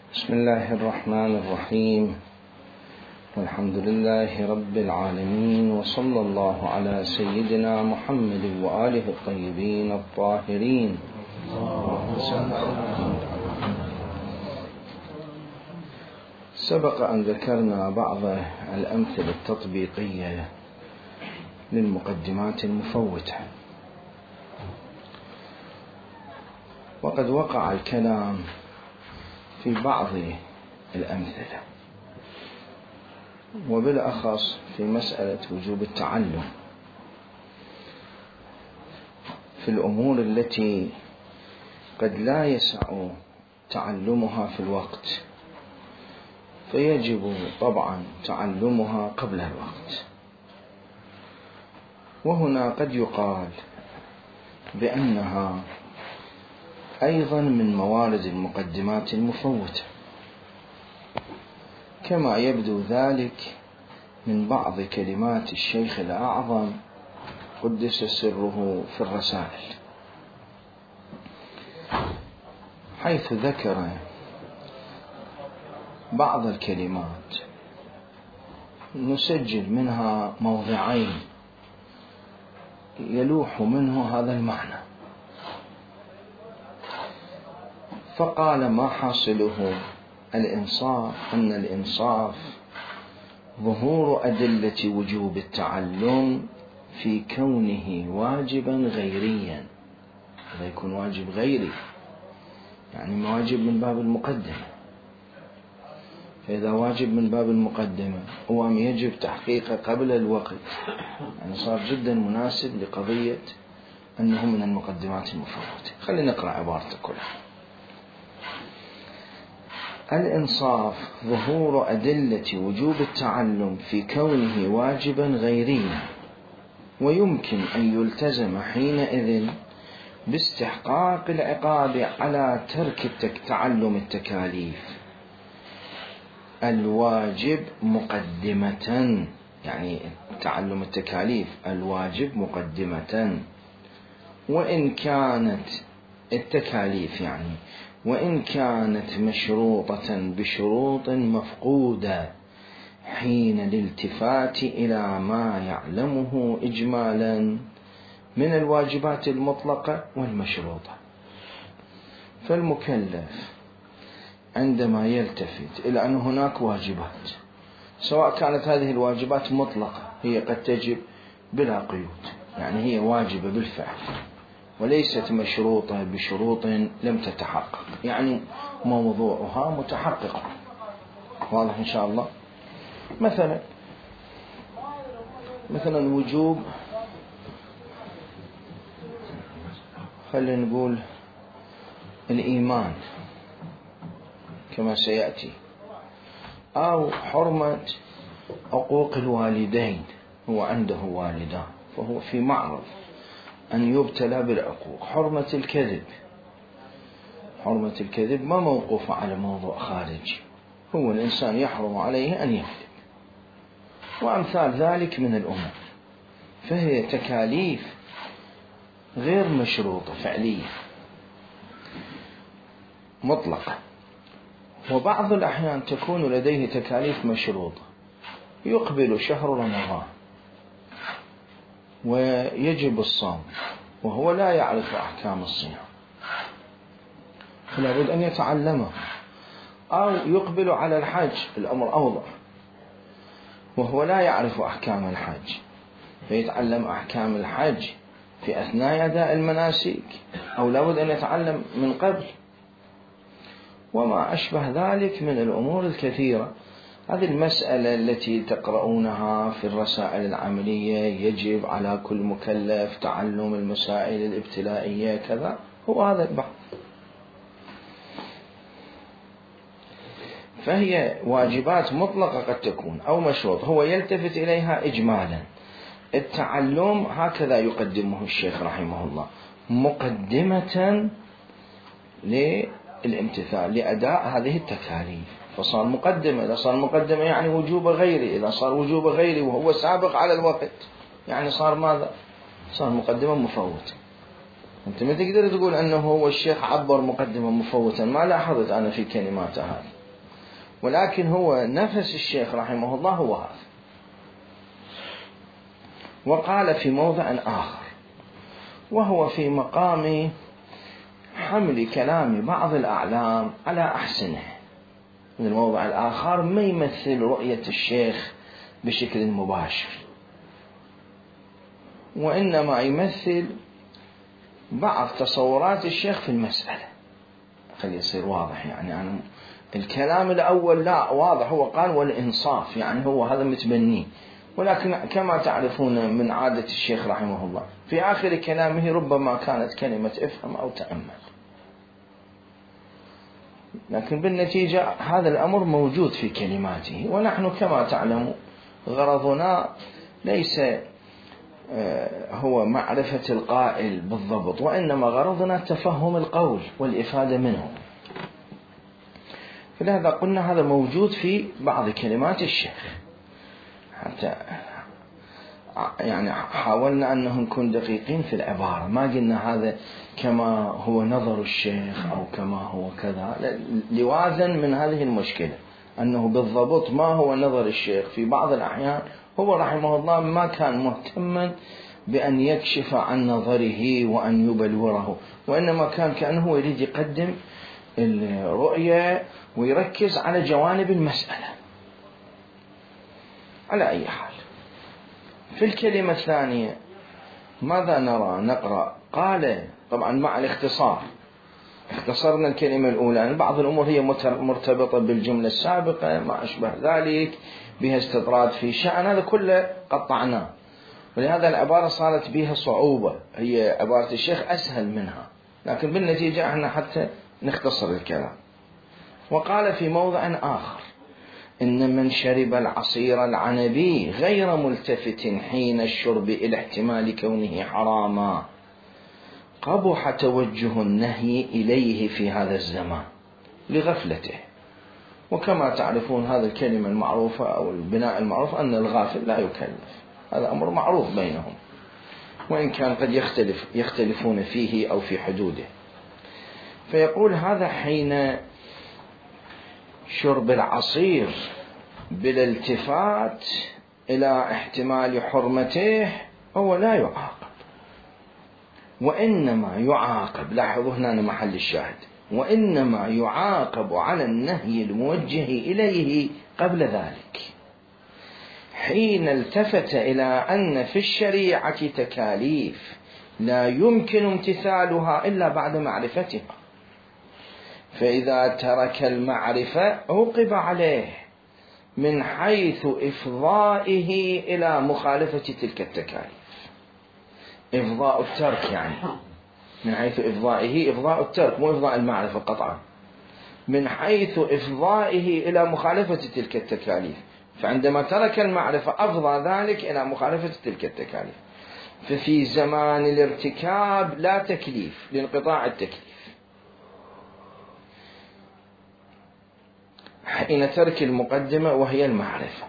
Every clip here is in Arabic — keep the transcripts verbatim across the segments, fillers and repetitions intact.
بسم الله الرحمن الرحيم، والحمد لله رب العالمين، وصلى الله على سيدنا محمد وآله الطيبين الطاهرين. سبق أن ذكرنا بعض الأمثلة التطبيقية للمقدمات المفوتة، وقد وقع الكلام في بعض الأمثلة، وبالأخص في مسألة وجوب التعلم في الأمور التي قد لا يسع تعلمها في الوقت، فيجب طبعا تعلمها قبل الوقت. وهنا قد يقال بأنها أيضا من موارد المقدمات المفوتة، كما يبدو ذلك من بعض كلمات الشيخ الأعظم قدس سره في الرسائل، حيث ذكر بعض الكلمات نسجل منها موضعين يلوح منه هذا المعنى. فقال: ما حاصله الإنصاف أن الإنصاف ظهور أدلة وجوب التعلم في كونه واجبا غيريا. هذا يكون واجب غيري، يعني واجب من باب المقدمة. فإذا واجب من باب المقدمة هو يجب تحقيقه قبل الوقت، يعني صار جدا مناسب لقضية أنه من المقدمات المفوتة. خلينا نقرأ عبارته كلها. الإنصاف ظهور أدلة وجوب التعلم في كونه واجبا غيريا، ويمكن أن يلتزم حينئذ باستحقاق العقاب على ترك تعلم التكاليف الواجب مقدمة، يعني تعلم التكاليف الواجب مقدمة، وإن كانت التكاليف يعني وإن كانت مشروطة بشروط مفقودة حين الالتفات إلى ما يعلمه إجمالا من الواجبات المطلقة والمشروطة. فالمكلف عندما يلتفت إلى أن هناك واجبات، سواء كانت هذه الواجبات مطلقة، هي قد تجب بلا قيود، يعني هي واجبة بالفعل، وليست مشروطة بشروط لم تتحقق، يعني موضوعها متحقق. واضح إن شاء الله؟ مثلا مثلا وجوب، خلينا نقول الإيمان كما سيأتي، أو حرمة عقوق الوالدين. هو عنده والدان فهو في معرض أن يبتلى بالعقوق. حرمة الكذب، حرمة الكذب ما موقوفة على موضوع خارجي، هو الإنسان يحرم عليه أن يكذب، وأمثال ذلك من الأمور. فهي تكاليف غير مشروطة فعلية مطلقة. وبعض الأحيان تكون لديه تكاليف مشروطة، يقبل شهر رمضان ويجب الصوم وهو لا يعرف أحكام الصيام، فلا بد أن يتعلمه. أو يقبل على الحج، الأمر أوضح، وهو لا يعرف أحكام الحج، فيتعلم أحكام الحج في أثناء أداء المناسك، أو لا بد أن يتعلم من قبل، وما أشبه ذلك من الأمور الكثيرة. هذه المسألة التي تقرؤونها في الرسائل العملية، يجب على كل مكلف تعلم المسائل الابتلائية كذا، هو هذا البحث. فهي واجبات مطلقة قد تكون أو مشروط، هو يلتفت إليها إجمالا. التعلم هكذا يقدمه الشيخ رحمه الله، مقدمة للامتثال لأداء هذه التكاليف، فصار مقدمة. إذا صار مقدمة يعني وجوب غيري، إذا صار وجوب غيري وهو سابق على الوقت يعني صار ماذا؟ صار مقدمة مفوتة. أنت ما تقدر تقول أنه هو الشيخ عبر مقدمة مفوتا، ما لاحظت أنا في كلمات هذه، ولكن هو نفس الشيخ رحمه الله هو هذا. وقال في موضع آخر وهو في مقام حمل كلام بعض الأعلام على أحسنه، من الموضع الآخر ما يمثل رؤية الشيخ بشكل مباشر، وإنما يمثل بعض تصورات الشيخ في المسألة. خلي يصير واضح يعني, يعني الكلام الأول لا واضح، هو قال والإنصاف، يعني هو هذا متبنيه، ولكن كما تعرفون من عادة الشيخ رحمه الله في آخر كلامه ربما كانت كلمة افهم أو تأمل، لكن بالنتيجة هذا الأمر موجود في كلماته. ونحن كما تعلمون غرضنا ليس هو معرفة القائل بالضبط، وإنما غرضنا تفهم القول والإفادة منه. فلهذا قلنا هذا موجود في بعض كلمات الشيخ، حتى يعني حاولنا أنه نكون دقيقين في العبارة، ما قلنا هذا كما هو نظر الشيخ أو كما هو كذا، لوازن من هذه المشكلة أنه بالضبط ما هو نظر الشيخ. في بعض الأحيان هو رحمه الله ما كان مهتما بأن يكشف عن نظره وأن يبلوره، وإنما كان كأنه يريد يقدم الرؤية ويركز على جوانب المسألة. على أي حال، في الكلمة الثانية ماذا نرى نقرأ؟ قال طبعا مع الاختصار، اختصرنا الكلمة الأولى، بعض الأمور هي مرتبطة بالجملة السابقة ما أشبه ذلك، بها استطراد في شأن، هذا كله قطعناه، ولهذا العبارة صارت بها صعوبة. هي عبارة الشيخ أسهل منها، لكن بالنتيجة احنا حتى نختصر الكلام. وقال في موضع آخر إن من شرب العصير العنبي غير ملتفت حين الشرب إلى احتمال كونه حراما قبح توجه النهي إليه في هذا الزمان لغفلته. وكما تعرفون هذا الكلمة المعروفة أو البناء المعروف أن الغافل لا يكلف، هذا أمر معروف بينهم، وإن كان قد يختلف يختلفون فيه أو في حدوده. فيقول هذا حين شرب العصير بالالتفات إلى احتمال حرمته هو لا يعاقب، وإنما يعاقب، لاحظوا هنا محل الشاهد، وإنما يعاقب على النهي الموجه إليه قبل ذلك حين التفت إلى أن في الشريعة تكاليف لا يمكن امتثالها إلا بعد معرفتها، فإذا ترك المعرفة عوقب عليه من حيث إفضائه إلى مخالفة تلك التكاليف. إفضاء الترك يعني من حيث إفضائه، إفضاء الترك مو إفضاء المعرفة قطعا، من حيث إفضائه إلى مخالفة تلك التكاليف، فعندما ترك المعرفة أفضى ذلك إلى مخالفة تلك التكاليف. ففي زمان الارتكاب لا تكليف لانقطاع التكليف، حين ترك المقدمة وهي المعرفة.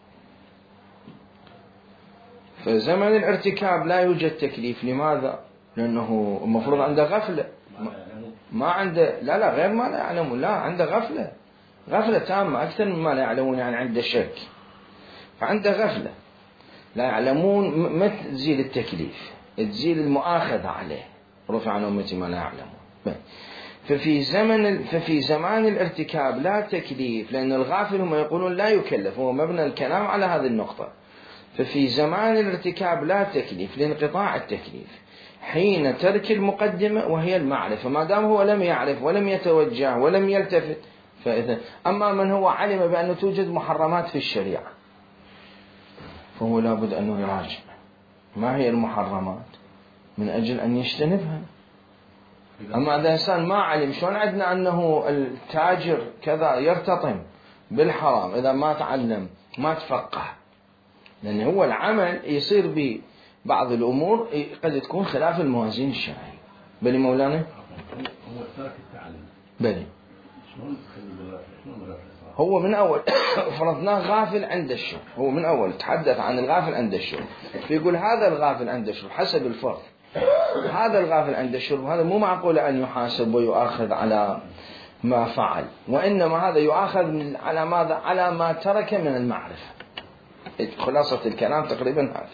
فزمن الارتكاب لا يوجد تكليف، لماذا؟ لأنه المفروض عنده غفلة، ما عنده لا لا غير ما لا يعلمون، لا عنده غفلة، غفلة تامة أكثر مما لا يعلمون، يعني عنده شك، فعنده غفلة لا يعلمون. ما تزيل التكليف، تزيل المؤاخذة عليه، رفع عن أمتي ما لا يعلمون. ففي زمن ففي زمان الارتكاب لا تكليف، لأن الغافل هم يقولون لا يكلف، هو مبنى الكلام على هذه النقطة. ففي زمان الارتكاب لا تكليف لانقطاع التكليف حين ترك المقدمة وهي المعرفة، ما دام هو لم يعرف ولم يتوجه ولم يلتفت. فإذا أما من هو علم بأنه توجد محرمات في الشريعة فهو لابد أنه يراجع ما هي المحرمات من أجل أن يجتنبها. أما إذا إنسان ما علم، شلون عندنا أنه التاجر كذا يرتطم بالحرام إذا ما تعلم ما تفقه؟ لأن هو العمل يصير ببعض الأمور قد تكون خلاف الموازين الشرعي. بلي مولانا هو ترك التعلم بلي شلون شلون هو من أول فرضناه غافل عند الشرب، هو من أول تحدث عن الغافل عند الشرب، فيقول هذا الغافل عند الشرب حسب الفرض، هذا الغافل عند الشرب هذا مو معقول أن يحاسب ويؤاخذ على ما فعل، وإنما هذا يؤاخذ على ماذا؟ على ما ترك من المعرفة. خلاصة الكلام تقريبا هذا.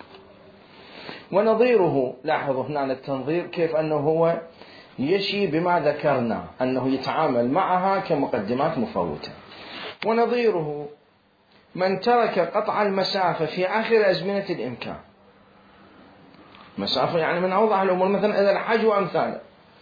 ونظيره، لاحظوا هنا التنظير كيف أنه هو يشي بما ذكرنا أنه يتعامل معها كمقدمات مفوتة. ونظيره من ترك قطع المسافة في آخر أزمنة الإمكان. مسافة يعني من أوضح الأمور، مثلا إذا الحج وأمثاله.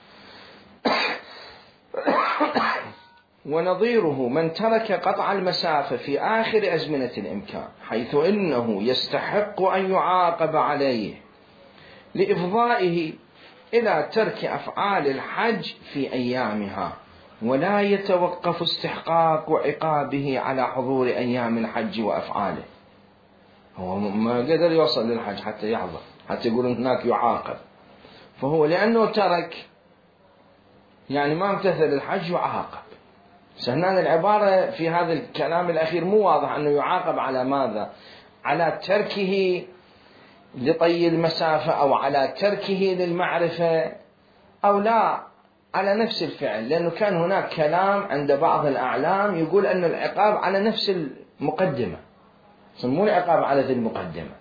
ونظيره من ترك قطع المسافة في آخر أزمنة الإمكان، حيث إنه يستحق أن يعاقب عليه لإفضائه إلى ترك أفعال الحج في أيامها، ولا يتوقف استحقاق عقابه على حضور أيام الحج وأفعاله. هو ما قدر يوصل للحج حتى يحضر، حتى يقول هناك يعاقب، فهو لأنه ترك يعني ما امتثل الحج يعاقب. سهنان العبارة في هذا الكلام الأخير مو واضح أنه يعاقب على ماذا؟ على تركه لطي المسافة، أو على تركه للمعرفة، أو لا على نفس الفعل، لأنه كان هناك كلام عند بعض الأعلام يقول أن العقاب على نفس المقدمة، مو العقاب على ذي المقدمة.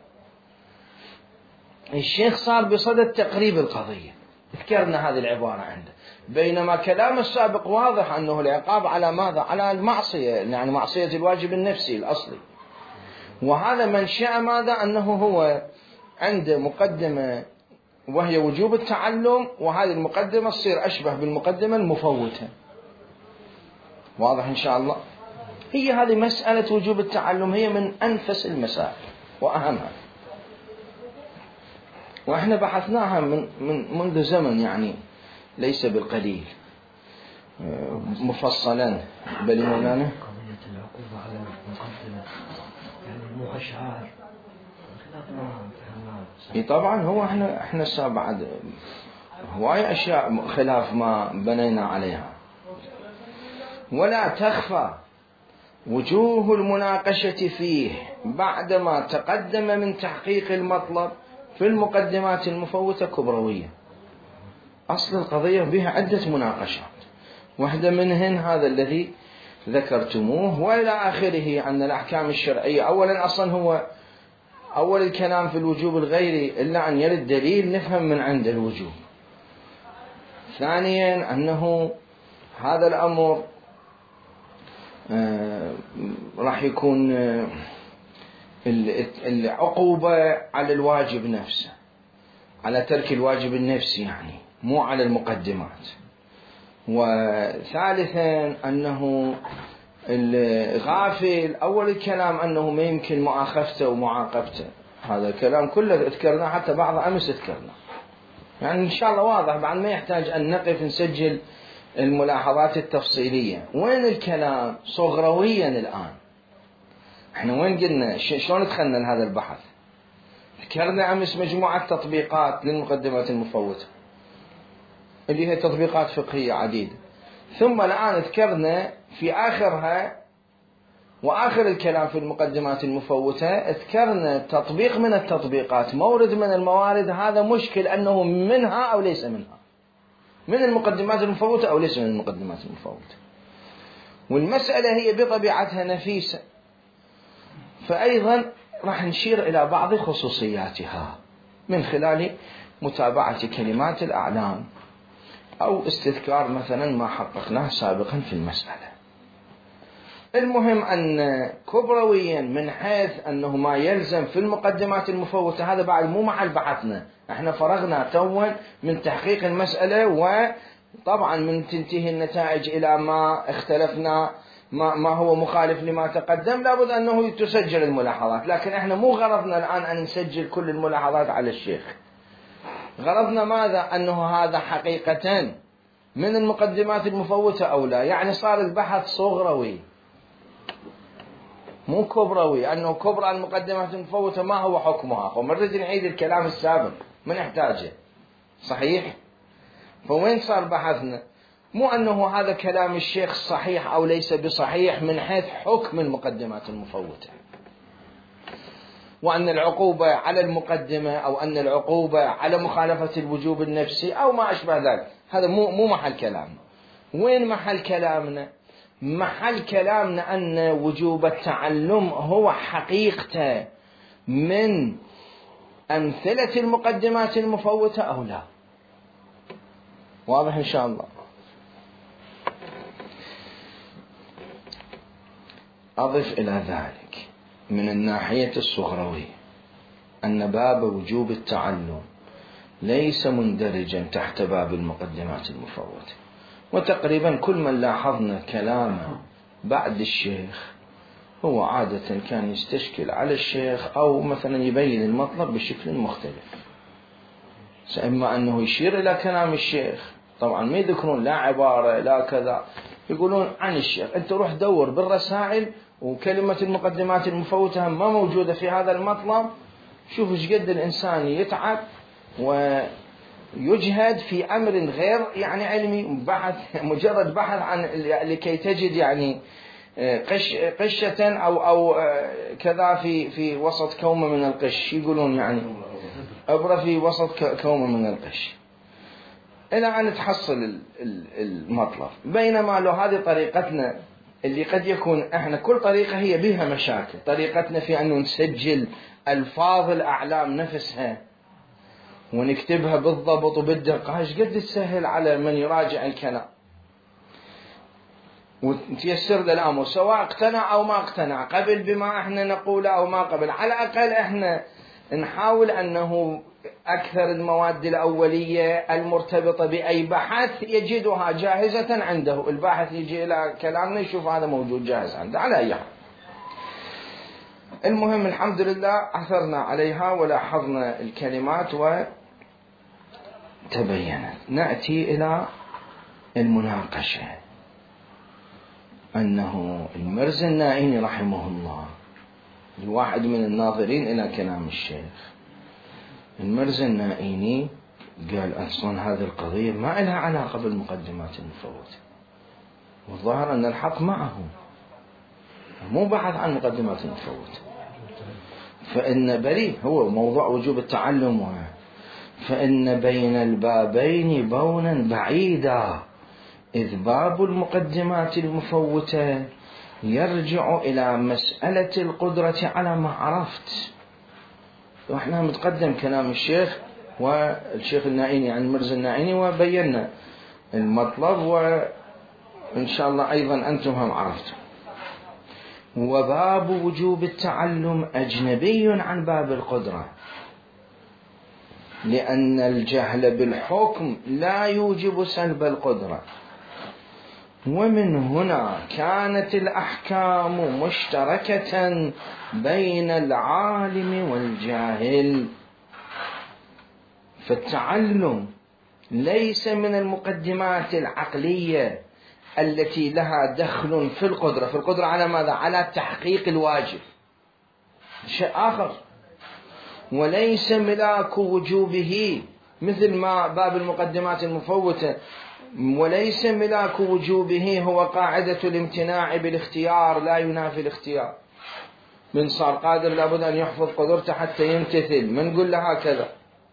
الشيخ صار بصدد تقريب القضية، ذكرنا هذه العبارة عنده، بينما كلام السابق واضح أنه العقاب على ماذا؟ على المعصية، يعني معصية الواجب النفسي الأصلي. وهذا منشأ ماذا؟ أنه هو عند مقدمة وهي وجوب التعلم، وهذه المقدمة تصير أشبه بالمقدمة المفوتة. واضح إن شاء الله؟ هي هذه مسألة وجوب التعلم هي من أنفس المسائل وأهمها، وإحنا بحثناها من من منذ زمن يعني ليس بالقليل مفصلا. بل مولانا قضية العقوبة على المقدمة يعني مو أشعار اي طبعا. هو احنا احنا بعد هواي اشياء خلاف ما بنينا عليها. ولا تخفى وجوه المناقشة فيه بعدما تقدم من تحقيق المطلب في المقدمات المفوتة كبروية. أصل القضية بها عدة مناقشات، واحدة منهن هذا الذي ذكرتموه وإلى آخره عن الأحكام الشرعية. أولا أصلا هو أول الكلام في الوجوب الغيري إلا أن يرد دليل نفهم من عند الوجوب. ثانيا أنه هذا الأمر آه راح يكون آه العقوبة على الواجب نفسه، على ترك الواجب النفسي يعني، مو على المقدمات. وثالثا أنه الغافل أول الكلام أنه ما يمكن مؤاخذته ومعاقبته، هذا الكلام كله ذكرناه، حتى بعض أمس ذكرناه، يعني إن شاء الله واضح، بعد ما يحتاج أن نقف نسجل الملاحظات التفصيلية. وين الكلام صغرويا الآن؟ احنا وين قلنا شلون دخلنا لهذا البحث؟ ذكرنا أمس مجموعة تطبيقات للمقدمات المفوتة اللي هي تطبيقات فقهية عديدة، ثم الآن ذكرنا في آخرها وآخر الكلام في المقدمات المفوتة ذكرنا تطبيق من التطبيقات، مورد من الموارد. هذا مشكل أنه منها أو ليس منها، من المقدمات المفوتة أو ليس من المقدمات المفوتة. والمسألة هي بطبيعتها نفيسة، فأيضا راح نشير إلى بعض خصوصياتها من خلال متابعة كلمات الأعلام أو استذكار مثلا ما حققناه سابقا في المسألة. المهم أن كبرويا من حيث أنه ما يلزم في المقدمات المفوتة هذا بعد مو محل بحثنا، احنا فرغنا توا من تحقيق المسألة، وطبعا من تنتهي النتائج إلى ما اختلفنا ما, ما هو مخالف لما تقدم لابد أنه تسجل الملاحظات. لكن احنا مو غرضنا الآن أن نسجل كل الملاحظات على الشيخ، غرضنا ماذا؟ أنه هذا حقيقة من المقدمات المفوتة أو لا، يعني صار البحث صغروي مو كبروي، أنه كبرى المقدمات المفوتة ما هو حكمها، ومرة نعيد الكلام السابق من نحتاجه صحيح. فوين صار بحثنا؟ مو أنه هذا كلام الشيخ صحيح أو ليس بصحيح من حيث حكم المقدمات المفوتة، وأن العقوبة على المقدمة أو أن العقوبة على مخالفة الوجوب النفسي أو ما أشبه ذلك، هذا مو مو محل كلام. وين محل كلامنا؟ محل كلامنا أن وجوب التعلم هو حقيقته من أمثلة المقدمات المفوتة أو لا. واضح إن شاء الله. أضف إلى ذلك من الناحية الصغروية أن باب وجوب التعلم ليس مندرجا تحت باب المقدمات المفوتة، وتقريبا كل من لاحظنا كلامه بعد الشيخ هو عادة كان يستشكل على الشيخ أو مثلا يبين المطلب بشكل مختلف، إما أنه يشير إلى كلام الشيخ، طبعا ما يذكرون لا عبارة لا كذا، يقولون عن الشيخ. أنت روح دور بالرسائل وكلمة المقدمات المفوتة ما موجودة في هذا المطلب، شوف ايش قد الإنسان يتعب ويجهد في أمر غير يعني علمي، بحث مجرد بحث عن لكي تجد يعني قش قشة أو أو كذا في في وسط كومة من القش، يقولون يعني أبرة في وسط كومة من القش إلى أن تحصل المطلب. بينما لو هذه طريقتنا اللي قد يكون احنا كل طريقة هي بها مشاكل، طريقتنا في أنه نسجل ألفاظ الأعلام نفسها ونكتبها بالضبط وبالدقة، ايش قد تسهل على من يراجع الكلام وتيسر له الأمر، سواء اقتنع أو ما اقتنع، قبل بما احنا نقوله أو ما قبل، على الأقل احنا نحاول أنه أكثر المواد الأولية المرتبطة بأي بحث يجدها جاهزة عنده، الباحث يجي إلى كلامنا يشوف هذا موجود جاهز عنده على أي حال. المهم الحمد لله عثرنا عليها ولاحظنا الكلمات وتبينت. نأتي إلى المناقشة. أنه المرزي النائيني رحمه الله الواحد من الناظرين إلى كلام الشيخ، المرزي النائيني قال أصلا هذه القضية ما لها علاقة بالمقدمات المفوتة، والظاهر أن الحق معه، مو بحث عن مقدمات المفوتة، فإن بريء هو موضوع وجوب التعلم، فإن بين البابين بونا بعيدا، إذ باب المقدمات المفوتة يرجع إلى مسألة القدرة على ما عرفت. وإحنا متقدم كلام الشيخ والشيخ النائيني عن المرزي النائيني وبينا المطلب، وإن شاء الله أيضا أنتم هم عرفتم. وباب وجوب التعلم أجنبي عن باب القدرة، لأن الجهل بالحكم لا يوجب سلب القدرة، ومن هنا كانت الأحكام مشتركة بين العالم والجاهل. فالتعلم ليس من المقدمات العقلية التي لها دخل في القدرة، في القدرة على ماذا؟ على تحقيق الواجب، شيء آخر، وليس ملاك وجوبه مثل ما باب المقدمات المفوتة، وليس ملاك وجوبه هو قاعدة الامتناع بالاختيار لا ينافي الاختيار. من صار قادر لابد أن يحفظ قدرته حتى يمتثل، من نقول له هكذا،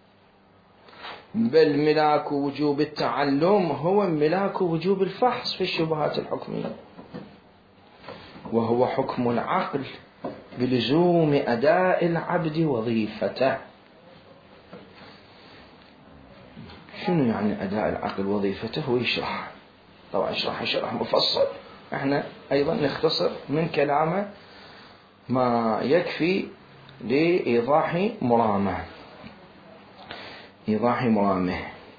بل ملاك وجوب التعلم هو ملاك وجوب الفحص في الشبهات الحكمية، وهو حكم العقل بلزوم أداء العبد وظيفته. شنو يعني أداء العقل وظيفته؟ ويشرح، طبعا يشرح شرح مفصل، احنا أيضا نختصر من كلامه ما يكفي لإيضاح مرامه إيضاح مرامه.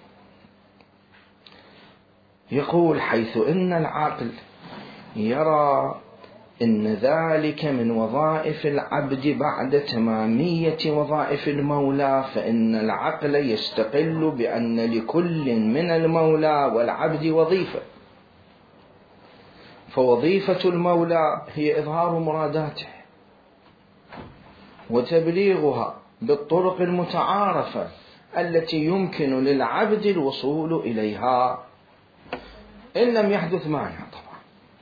يقول: حيث إن العقل يرى إن ذلك من وظائف العبد بعد تمامية وظائف المولى، فإن العقل يستقل بأن لكل من المولى والعبد وظيفة، فوظيفة المولى هي إظهار مراداته وتبليغها بالطرق المتعارفة التي يمكن للعبد الوصول إليها إن لم يحدث مانع طبعا،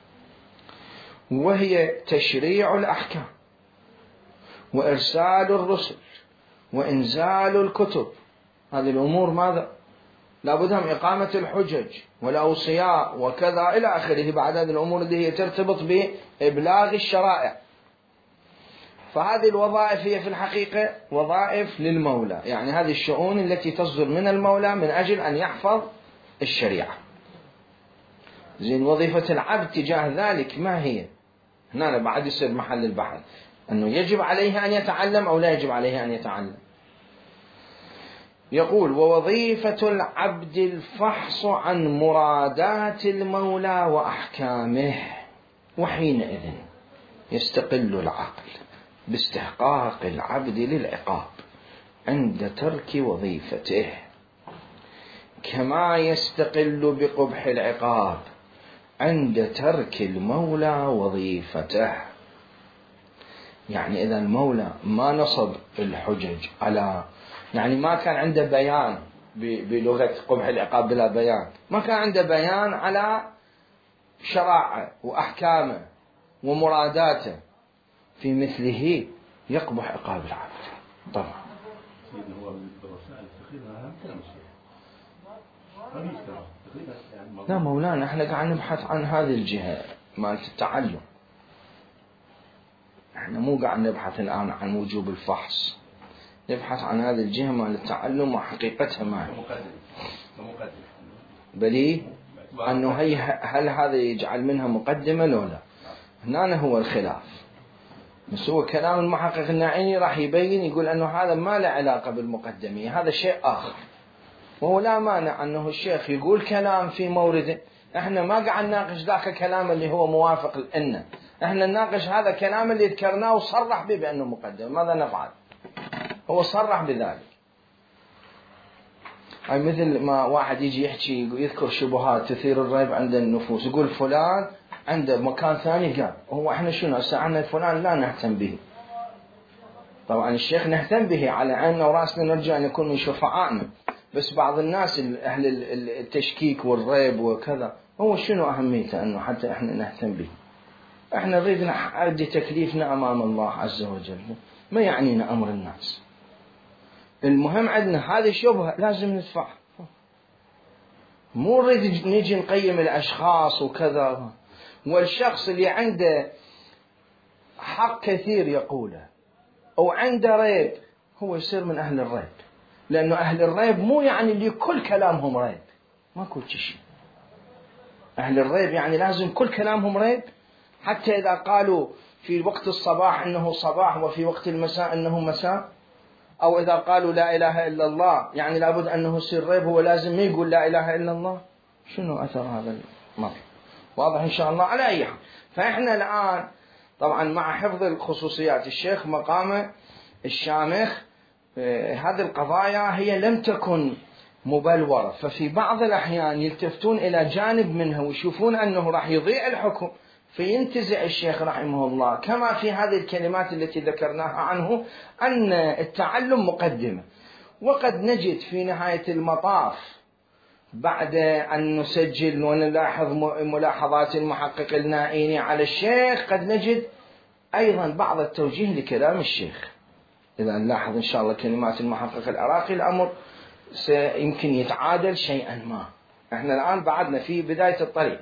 وهي تشريع الأحكام وإرسال الرسل وإنزال الكتب. هذه الأمور ماذا؟ لابد من إقامة الحجج والأوصياء وكذا إلى آخره، بعد هذه الأمور اللي هي ترتبط بإبلاغ الشرائع. فهذه الوظائف هي في الحقيقة وظائف للمولى، يعني هذه الشؤون التي تصدر من المولى من أجل أن يحفظ الشريعة. زين، وظيفة العبد تجاه ذلك ما هي؟ هنا بعد يصير محل البحث، أنه يجب عليه أن يتعلم أو لا يجب عليه أن يتعلم. يقول: ووظيفة العبد الفحص عن مرادات المولى وأحكامه، وحينئذ يستقل العقل باستحقاق العبد للعقاب عند ترك وظيفته، كما يستقل بقبح العقاب عند ترك المولى وظيفته. يعني إذا المولى ما نصب الحجج على، يعني ما كان عنده بيان بلغة قبح العقاب بلا بيان، ما كان عنده بيان على شرائعه وأحكامه ومراداته، في مثله يقبح عقاب العبد طبعا. لا مولانا، احنا قاعد نبحث عن هذه الجهة مالت التعلم، احنا مو قاعد نبحث الآن عن وجوب الفحص، نبحث عن هذه الجهة مال التعلم وحقيقتها ما هي. بلي أنه هي هل هذا يجعل منها مقدمة لو لا؟ هنا هو الخلاف. بس هو كلام المحقق الناعيني راح يبين، يقول أنه هذا ما له علاقة بالمقدمية، هذا شيء آخر. وهو لا مانع أنه الشيخ يقول كلام في مورده، احنا ما قاعد نناقش ذاك كلام اللي هو موافق لنا، احنا نناقش هذا كلام اللي ذكرناه وصرح به بأنه مقدم. ماذا نفعل؟ هو صرح بذلك. أي مثل ما واحد يجي يحكي يذكر شبهات تثير الريب عند النفوس، يقول فلان عنده مكان ثاني قال، هو احنا شنو هسه فلان لا نهتم به. طبعا الشيخ نهتم به على عيننا وراسنا، نرجع أن نكون من شفعائنا، بس بعض الناس أهل التشكيك والريب وكذا، هو شنو أهميته أنه حتى احنا نهتم به؟ احنا نريد نؤدي تكليفنا أمام الله عز وجل، ما يعنينا أمر الناس. المهم عندنا هذه الشبهة لازم ندفعها، مو نريد نيجي نقيم الأشخاص وكذا. والشخص اللي عنده حق كثير يقوله أو عنده ريب، هو يصير من أهل الريب، لأنه أهل الريب مو يعني اللي كل كلامهم ريب، ما كل شيء. أهل الريب يعني لازم كل كلامهم ريب، حتى إذا قالوا في وقت الصباح إنه صباح وفي وقت المساء إنه مساء، أو إذا قالوا لا إله إلا الله يعني لابد أنه يصير ريب، هو لازم ما يقول لا إله إلا الله. شنو أثر هذا المرض؟ واضح إن شاء الله. على أي حال، فإحنا الآن طبعا مع حفظ الخصوصيات، الشيخ مقامه الشامخ هذه القضايا هي لم تكن مبلورة، ففي بعض الأحيان يلتفتون إلى جانب منها ويشوفون أنه راح يضيع الحكم، فينتزع الشيخ رحمه الله كما في هذه الكلمات التي ذكرناها عنه أن التعلم مقدمة. وقد نجد في نهاية المطاف بعد أن نسجل ونلاحظ ملاحظات المحقق النائيني على الشيخ، قد نجد أيضا بعض التوجيه لكلام الشيخ. إذا نلاحظ إن شاء الله كلمات المحقق العراقي الأمر سيمكن يتعادل شيئا ما. احنا الآن بعدنا في بداية الطريق.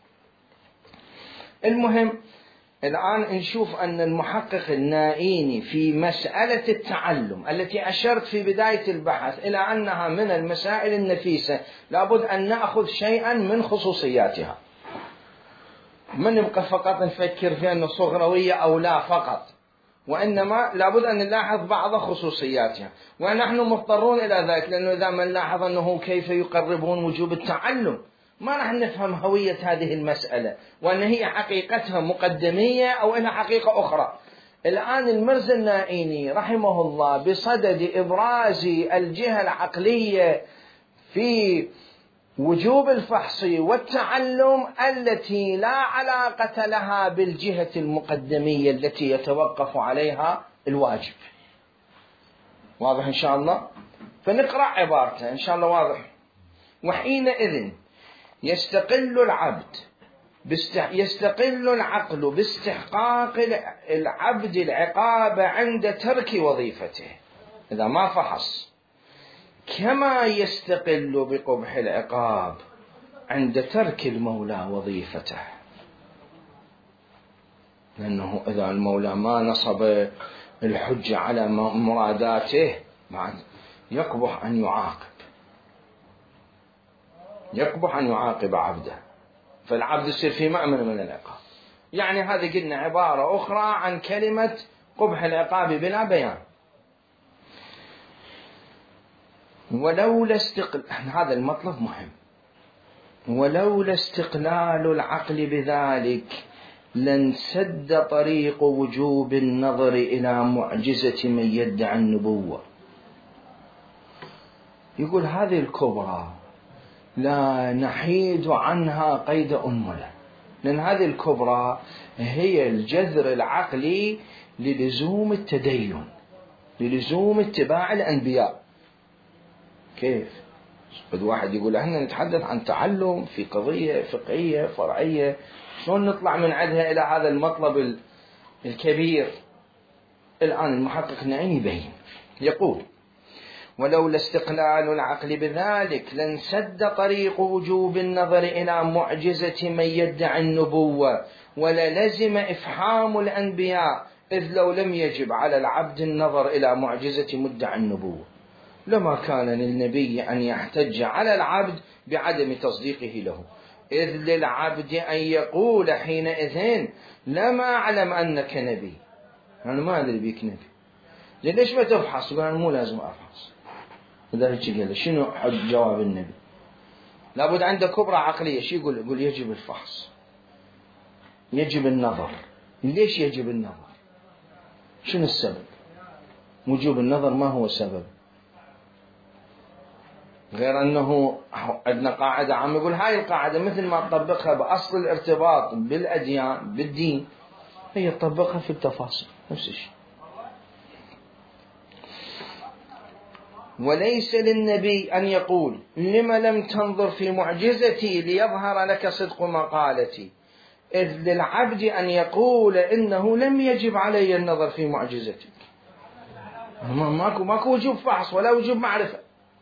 المهم الآن نشوف أن المحقق النائيني في مسألة التعلم التي أشرت في بداية البحث إلى أنها من المسائل النفيسة، لابد أن نأخذ شيئا من خصوصياتها، ما نبقى فقط نفكر في أنه صغروية أو لا فقط، وإنما لابد أن نلاحظ بعض خصوصياتها، ونحن مضطرون إلى ذلك، لأنه إذا ما نلاحظ أنه كيف يقربون وجوب التعلم ما راح نفهم هوية هذه المسألة، وأن هي حقيقتها مقدمية أو إنها حقيقة أخرى. الآن المرزا النائيني رحمه الله بصدد إبراز الجهة العقلية في وجوب الفحص والتعلم التي لا علاقة لها بالجهة المقدمية التي يتوقف عليها الواجب. واضح إن شاء الله؟ فنقرأ عبارته إن شاء الله واضح. وحينئذ يستقل العبد باستح... يستقل العقل باستحقاق العبد العقاب عند ترك وظيفته. إذا ما فحص كما يستقل بقبح العقاب عند ترك المولى وظيفته، لأنه إذا المولى ما نصب الحجة على مراداته يقبح أن يعاقب، يقبح أن يعاقب عبده، فالعبد يصير في مأمن من العقاب. يعني هذه قلنا عبارة أخرى عن كلمة قبح العقاب بلا بيان. ولولا استقلال، هذا المطلب مهم، ولولا استقلال العقل بذلك لانسد طريق وجوب النظر إلى معجزة من يدعي النبوة. يقول هذه الكبرى لا نحيد عنها قيد أنملة، لأن هذه الكبرى هي الجذر العقلي للزوم التدين، للزوم اتباع الأنبياء. كيف؟ قد واحد يقول احنا نتحدث عن تعلم في قضية فقهية فرعية، شلون نطلع من عندها إلى هذا المطلب الكبير؟ الآن المحقق النعيمي يبين، يقول ولولا استقلال العقل بذلك لانسد طريق وجوب النظر إلى معجزة من يدعي النبوة، وللزم إفحام الأنبياء، إذ لو لم يجب على العبد النظر إلى معجزة مدعي النبوة لما كان للنبي أن يحتج على العبد بعدم تصديقه له، إذ للعبد أن يقول حينئذ لما أعلم أنك نبي، أنا ما أدري بيك نبي، ليش ما تفحص؟ يقول أنا مو لازم أفحص. لذلك قال شنو حد جواب النبي؟ لابد عنده كبرى عقلية. شو يقول؟ يقول يجب الفحص، يجب النظر. ليش يجب النظر؟ شنو السبب؟ وجوب النظر ما هو سبب، غير أنه عندنا قاعدة عامة يقول هاي القاعدة مثل ما تطبقها بأصل الارتباط بالأديان بالدين هي تطبقها في التفاصيل نفس الشيء. وليس للنبي أن يقول لما لم تنظر في معجزتي ليظهر لك صدق مقالتي، إذ للعبد أن يقول إنه لم يجب علي النظر في معجزتك. ماكو ماكو وجوب فحص ولا وجوب معرفة.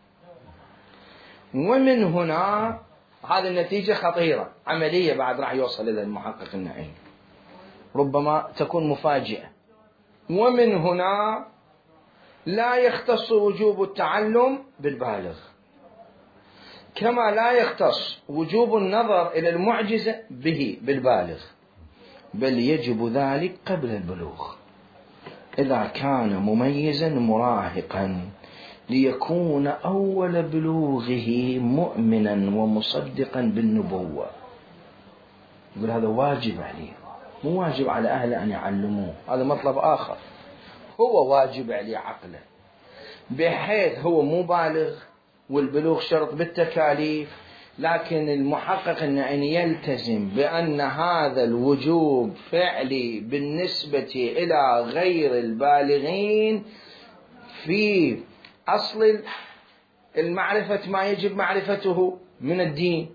ومن هنا هذه النتيجة خطيرة عملية بعد راح يوصل إلى المحقق النعيم، ربما تكون مفاجئة. ومن هنا لا يختص وجوب التعلم بالبالغ، كما لا يختص وجوب النظر إلى المعجزة به بالبالغ، بل يجب ذلك قبل البلوغ إذا كان مميزا مراهقا ليكون أول بلوغه مؤمنا ومصدقا بالنبوة. يقول هذا واجب عليه، مو واجب على أهله أن يعلموه، هذا مطلب آخر. هو واجب عليه عقله بحيث هو مو بالغ، والبلوغ شرط بالتكاليف، لكن المحقق أن يلتزم بأن هذا الوجوب فعلي بالنسبة إلى غير البالغين في أصل المعرفة ما يجب معرفته من الدين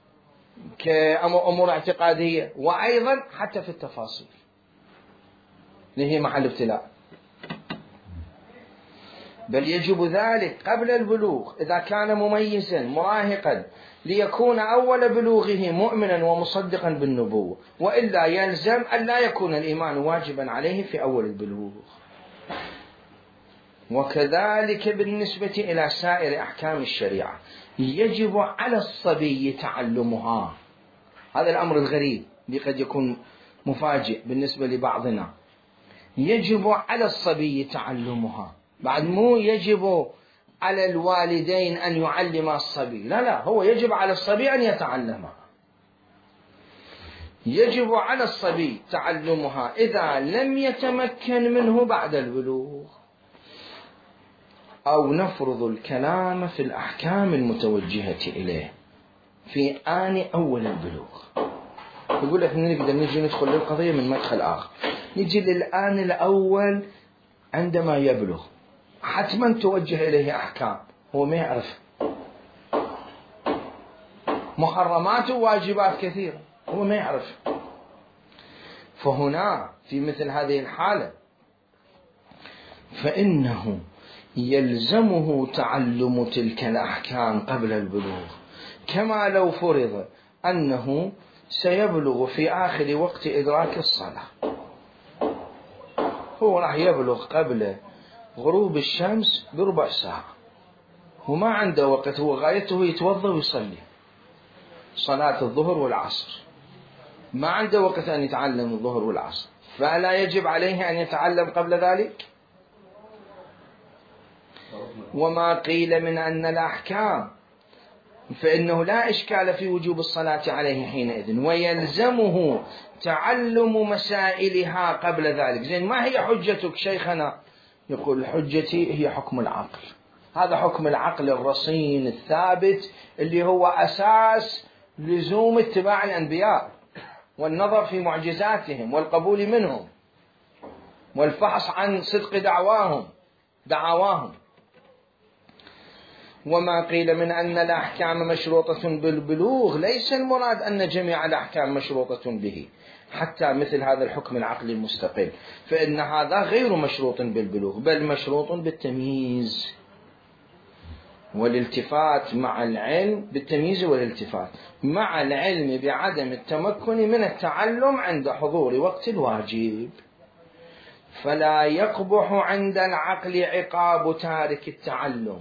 كأمور اعتقادية، وأيضا حتى في التفاصيل اللي هي محل ابتلاء. بل يجب ذلك قبل البلوغ إذا كان مميزا مراهقا ليكون أول بلوغه مؤمنا ومصدقا بالنبوة، وإلا يلزم أن لا يكون الإيمان واجبا عليه في أول البلوغ. وكذلك بالنسبة إلى سائر أحكام الشريعة يجب على الصبي تعلمها. هذا الأمر الغريب اللي قد يكون مفاجئ بالنسبة لبعضنا. يجب على الصبي تعلمها، بعد مو يجب على الوالدين أن يعلم الصبي، لا لا، هو يجب على الصبي أن يتعلمها. يجب على الصبي تعلمها إذا لم يتمكن منه بعد البلوغ، أو نفرض الكلام في الأحكام المتوجهة إليه في آن أول البلوغ. يقول لك نقدر نجي ندخل للقضية من مدخل آخر، نجي للآن الأول عندما يبلغ حتما توجه إليه أحكام هو ما يعرف، محرمات وواجبات كثيرة هو ما يعرف. فهنا في مثل هذه الحالة فإنه يلزمه تعلم تلك الأحكام قبل البلوغ، كما لو فرض أنه سيبلغ في آخر وقت إدراك الصلاة، هو راح يبلغ قبل غروب الشمس بربع ساعة وما عنده وقت، هو غايته يتوضأ ويصلي صلاة الظهر والعصر، ما عنده وقت أن يتعلم الظهر والعصر، فلا يجب عليه أن يتعلم قبل ذلك؟ وما قيل من أن الأحكام فإنه لا إشكال في وجوب الصلاة عليه حينئذ، ويلزمه تعلم مسائلها قبل ذلك. زين، ما هي حجتك شيخنا؟ يقول حجتي هي حكم العقل، هذا حكم العقل الرصين الثابت اللي هو أساس لزوم اتباع الأنبياء والنظر في معجزاتهم والقبول منهم والفحص عن صدق دعواهم دعواهم. وما قيل من أن الأحكام مشروطة بالبلوغ، ليس المراد أن جميع الأحكام مشروطة به، حتى مثل هذا الحكم العقلي المستقل، فإن هذا غير مشروط بالبلوغ، بل مشروط بالتمييز والالتفات مع العلم، بالتمييز والالتفات مع العلم بعدم التمكن من التعلم عند حضور وقت الواجب، فلا يقبح عند العقل عقاب تارك التعلم،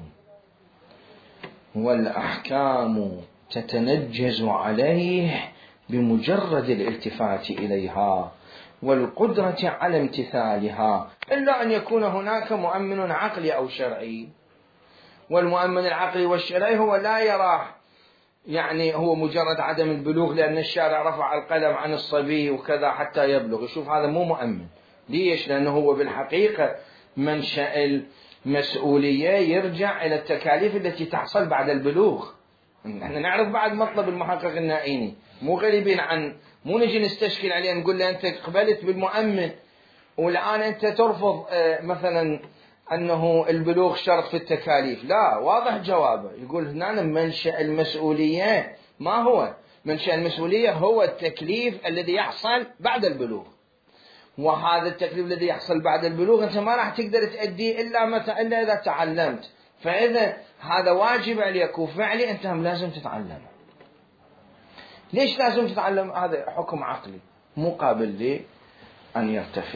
والأحكام تتنجز عليه بمجرد الالتفات إليها والقدرة على امتثالها، إلا أن يكون هناك مؤمن عقلي أو شرعي، والمؤمن العقلي والشرعي هو لا يراه يعني هو مجرد عدم البلوغ لأن الشارع رفع القلم عن الصبي وكذا حتى يبلغ، يشوف هذا مو مؤمن. ليش؟ لأنه هو بالحقيقة منشأ المسؤولية يرجع إلى التكاليف التي تحصل بعد البلوغ. نحن نعرف بعد مطلب المحقق النائيني، مو غريبين عن، مو نجي نستشكل عليه نقول له أنت قبلت بالمؤمن والآن أنت ترفض مثلا أنه البلوغ شرط في التكاليف. لا، واضح جوابه، يقول هنا منشأ المسؤولية ما هو منشأ المسؤولية؟ هو التكليف الذي يحصل بعد البلوغ، وهذا التكليف الذي يحصل بعد البلوغ أنت ما راح تقدر تأديه إلا متى إلا إذا تعلمت، فإذا هذا واجب عليك وفعلي أنت هم لازم تتعلم. ليش لازم تتعلم؟ هذا حكم عقلي مقابل لي أن يرتفع.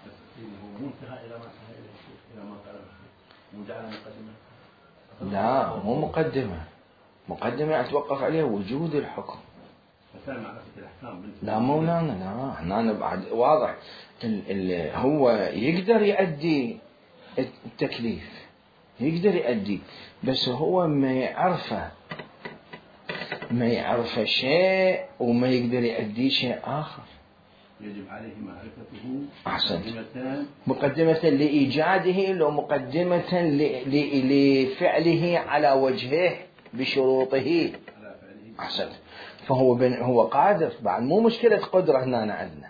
لا، مو مقدمة، مقدمة أتوقف عليها وجود الحكم. لا مولانا، لا هنا بعد واضح اللي هو يقدر يؤدي التكليف، يقدر يؤدي، بس هو ما يعرفه ما يعرفه شيء وما يقدر يؤدي شيء آخر. يجب عليه معرفته. أحسنت. مقدمة لإيجاده لو مقدمة لفعله على وجهه بشروطه. أحسنت. فهو هو قادر بعد، مو مشكلة قدرة هنا عندنا،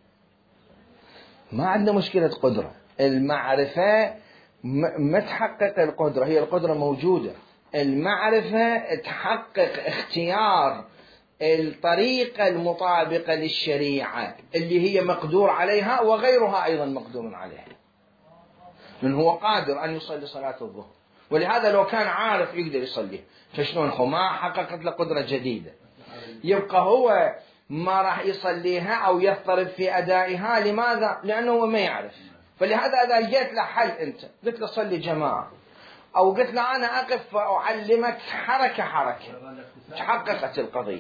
ما عندنا مشكلة قدرة، المعرفة ما تحقق القدرة، هي القدرة موجودة، المعرفة تحقق اختيار الطريقة المطابقة للشريعة اللي هي مقدور عليها وغيرها أيضا مقدور عليها، لأنه هو قادر أن يصلي صلاة الظهر، ولهذا لو كان عارف يقدر يصلي، فشلون هو ما حققت له قدرة جديدة، يبقى هو ما راح يصليها أو يضطرب في أدائها. لماذا؟ لأنه هو ما يعرف. فلهذا إذا جيت له حل أنت قلت له صلي جماعة، أو قلت له أنا أقف وأعلمك حركة حركة، تحققت القضية.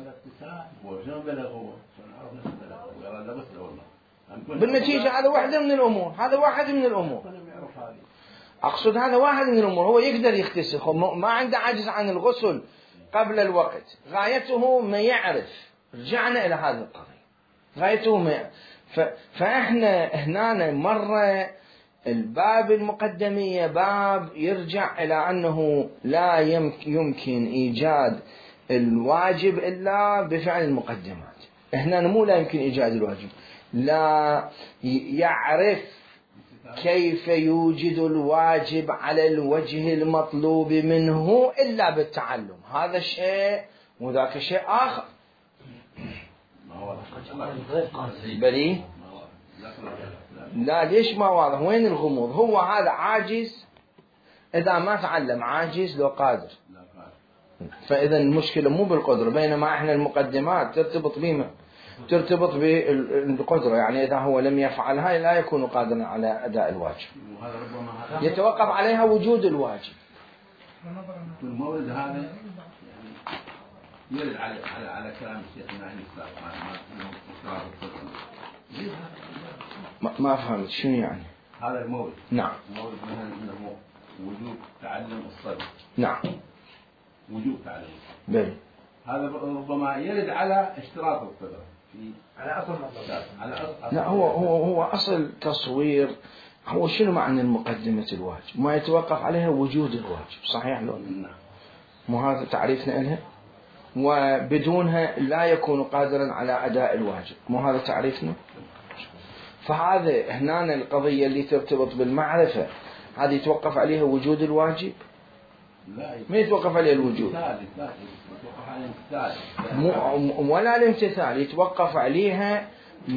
بالنتيجة هذا واحد من الأمور، هذا واحد من الأمور أقصد هذا واحد من الأمور، هو يقدر يغتسل، ما عنده عجز عن الغسل قبل الوقت، غايته ما يعرف. رجعنا إلى هذه القضية، غايته ما يعرف. فإحنا هنا مرة الباب المقدمية باب يرجع إلى أنه لا يمكن إيجاد الواجب إلا بفعل المقدمات. هنا مو لا يمكن إيجاد الواجب، لا يعرف كيف يوجد الواجب على الوجه المطلوب منه إلا بالتعلم، هذا شيء وذاك شيء آخر. بلي لا، ليش ما واضح؟ وين الغموض؟ هو هذا عاجز إذا ما تعلم عاجز لو قادر. لا قادر. فإذا المشكلة مو بالقدرة، بينما إحنا المقدمات ترتبط بما ترتبط بالقدرة، يعني إذا هو لم يفعلها لا يكون قادرا على أداء الواجب، وهذا ربما هذا يتوقف عليها وجود الواجب. المورد هذا يعني يرد على على على كلام شيخنا عن ما ما فهمت شنو يعني هذا المورد. نعم. المورد مثلا انه وجوب تعلم الصبر. نعم. وجوب تعلم. بل هذا ربما يرد على اشتراط القدرة في على أصل مطلب. على أصل. لا، هو هو هو أصل تصوير. هو شنو معنى المقدمة الواجب؟ ما يتوقف عليها وجود الواجب، صحيح لو؟ نعم. مو هذا تعريفنا لها؟ وبدونها لا يكون قادرا على أداء الواجب، مو هذا تعريفنا؟ فهذا هنا القضية اللي ترتبط بالمعرفة هذه يتوقف عليها وجود الواجب؟ لا، ما يتوقف عليه الوجود. لا يتوقف على الامتثال. مو ولا الامتثال، يتوقف عليها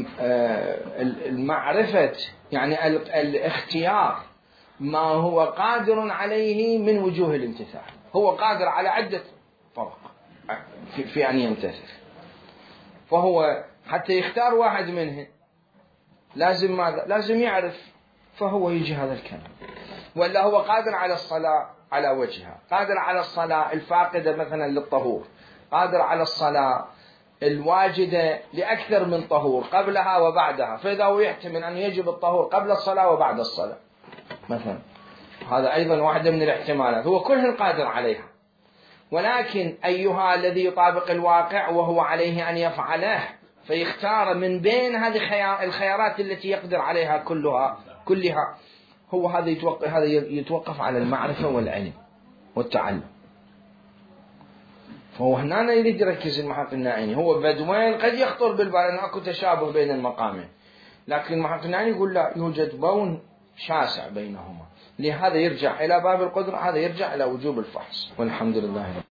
المعرفة، يعني الاختيار ما هو قادر عليه من وجوه الامتثال. هو قادر على عدة طرق في, في أن يمتثل، فهو حتى يختار واحد منه لازم ماذا؟ لازم يعرف، فهو يجي هذا الكلام. ولا هو قادر على الصلاة على وجهها، قادر على الصلاة الفاقدة مثلا للطهور، قادر على الصلاة الواجدة لأكثر من طهور قبلها وبعدها، فإذا هو يحتمل أن يجب الطهور قبل الصلاة وبعد الصلاة مثلا، هذا أيضا واحدة من الاحتمالات، هو كلها قادر عليها. ولكن أيها الذي يطابق الواقع وهو عليه أن يفعله، فيختار من بين هذه الخيارات التي يقدر عليها كلها كلها هو هذا يتوقف هذا يتوقف على المعرفة والعلم والتعلم. فهو هنا يريد يركز المحقق الناعيني، هو بدوين قد يخطر بالبال أن أكو تشابه بين المقامين، لكن المحقق الناعيني يقول لا، يوجد بون شاسع بينهما، لهذا يرجع إلى باب القدرة، هذا يرجع إلى وجوب الفحص. والحمد لله.